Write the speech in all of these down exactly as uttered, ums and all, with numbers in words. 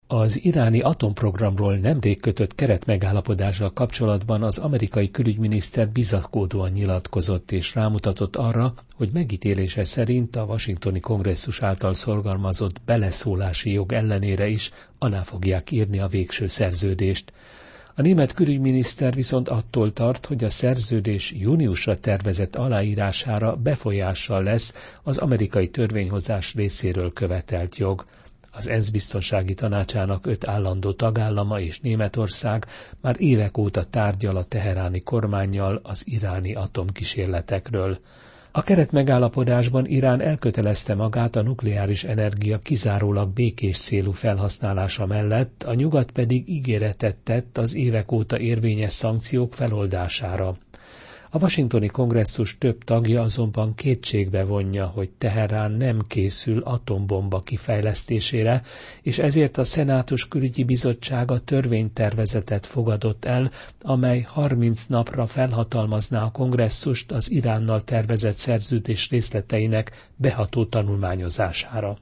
Az iráni atomprogramról nemrég kötött keretmegállapodással kapcsolatban az amerikai külügyminiszter bizakodóan nyilatkozott és rámutatott arra, hogy megítélése szerint a washingtoni kongresszus által szorgalmazott beleszólási jog ellenére is alá fogják írni a végső szerződést. A német külügyminiszter viszont attól tart, hogy a szerződés júniusra tervezett aláírására befolyással lesz az amerikai törvényhozás részéről követelt jog. Az ENSZ biztonsági tanácsának öt állandó tagállama és Németország már évek óta tárgyal a teheráni kormánnyal az iráni atomkísérletekről. A keretmegállapodásban Irán elkötelezte magát a nukleáris energia kizárólag békés célú felhasználása mellett, a nyugat pedig ígéretet tett az évek óta érvényes szankciók feloldására. A washingtoni kongresszus több tagja azonban kétségbe vonja, hogy Teherán nem készül atombomba kifejlesztésére, és ezért a Szenátus külügyi bizottsága törvénytervezetet fogadott el, amely harminc napra felhatalmazná a kongresszust az Iránnal tervezett szerződés részleteinek beható tanulmányozására.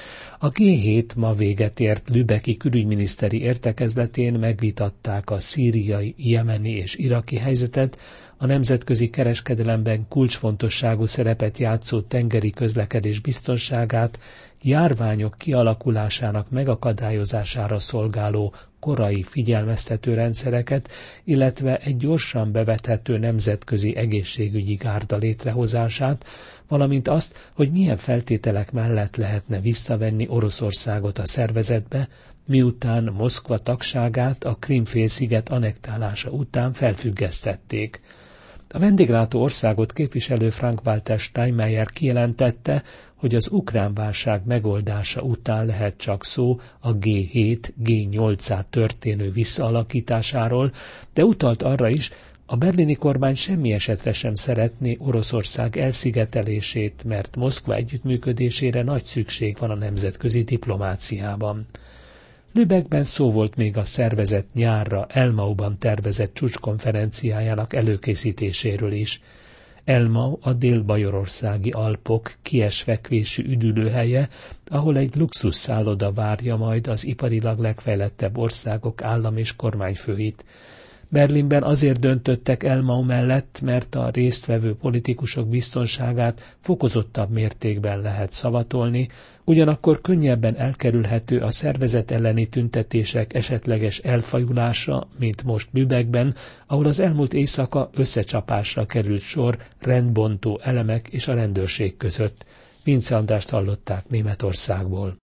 A gé hét ma véget ért lübecki külügyminiszteri értekezletén megvitatták a szíriai, jemeni és iraki helyzetet, a nemzetközi kereskedelemben kulcsfontosságú szerepet játszó tengeri közlekedés biztonságát, járványok kialakulásának megakadályozására szolgáló korai figyelmeztető rendszereket, illetve egy gyorsan bevethető nemzetközi egészségügyi gárda létrehozását, valamint azt, hogy milyen feltételek mellett lehetne visszavenni Oroszországot a szervezetbe, miután Moszkva tagságát a Krím-félsziget annektálása után felfüggesztették. A vendéglátó országot képviselő Frank-Walter Steinmeier kijelentette, hogy az ukrán válság megoldása után lehet csak szó a gé hét gé nyolcá történő visszaalakításáról, de utalt arra is, a berlini kormány semmi esetre sem szeretné Oroszország elszigetelését, mert Moszkva együttműködésére nagy szükség van a nemzetközi diplomáciában. Lübeckben szó volt még a szervezet nyárra Elmauban tervezett csúcskonferenciájának előkészítéséről is. Elmau a dél-bajorországi Alpok kiesfekvésű üdülőhelye, ahol egy luxus szálloda várja majd az iparilag legfejlettebb országok állam- és kormányfőit. Berlinben azért döntöttek Elmau mellett, mert a résztvevő politikusok biztonságát fokozottabb mértékben lehet szavatolni, ugyanakkor könnyebben elkerülhető a szervezet elleni tüntetések esetleges elfajulása, mint most Lübeckben, ahol az elmúlt éjszaka összecsapásra került sor rendbontó elemek és a rendőrség között. Vince Andrást hallották Németországból.